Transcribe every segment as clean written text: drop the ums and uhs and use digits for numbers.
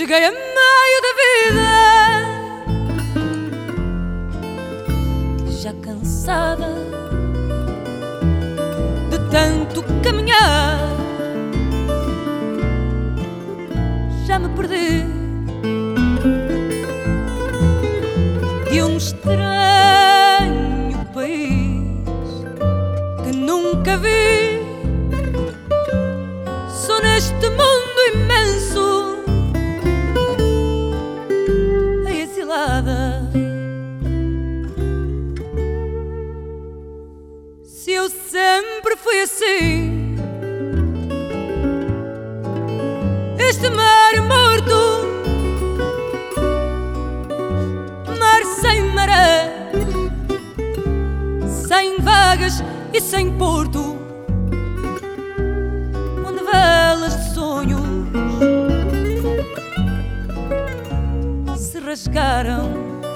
Cheguei a meio da vida, já cansada de tanto caminhar, já me perdi de um estranho país que nunca vi. Sou neste mundo imenso a exilada. Se eu sempre fui assim, este mar morto, mar sem maré, sem vagas e sem porto, onde velas de sonhos se rasgaram,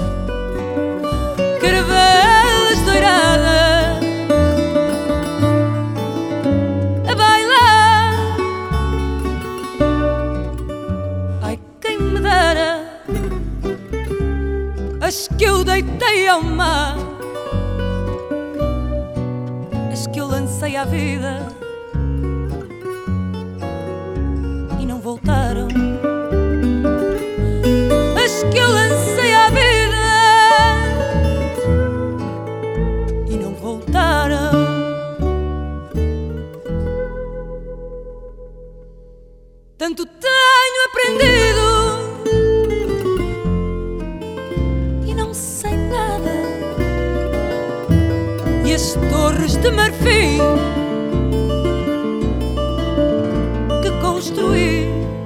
caravelas doiradas a bailar. Ai, quem me dera as que eu deitei ao mar, as que eu lancei à vida e não voltaram, as que eu lancei à vida e não voltaram. Tanto tenho aprendido e não sei nada, e as torres de marfim que construí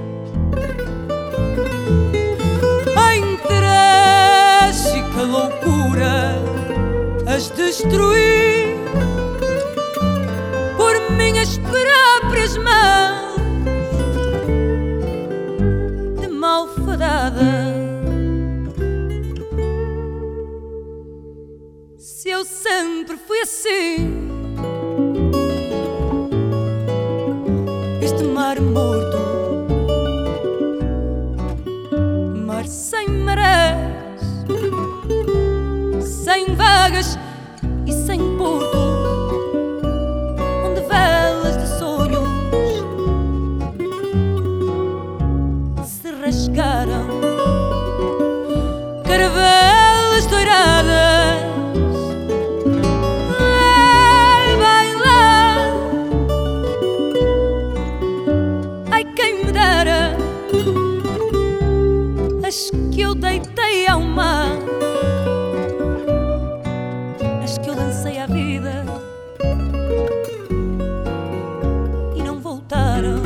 em trágica loucura as destruí por minhas próprias mãos de malfadada. Se eu sempre fui assim, este mar morto, mar sem marés, sem vagas e sem porto, onde velas de sonhos se rasgaram, caravelas doiradas a bailar. Ai, quem me dera as que eu deitei ao mar, as que eu lancei à vida e não voltaram,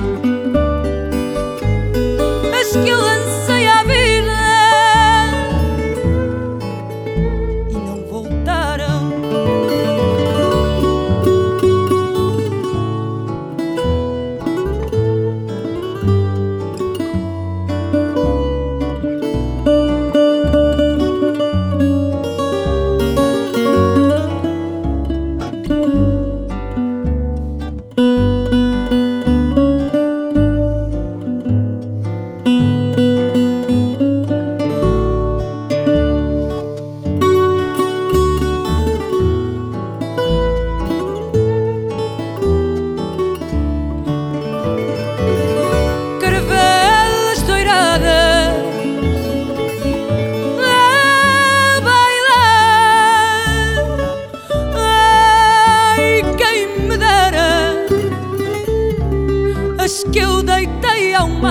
as que eu lancei à vida e não voltaram. Caravelas doiradas a bailar. Ai, quem me dera as que eu deitei ao mar,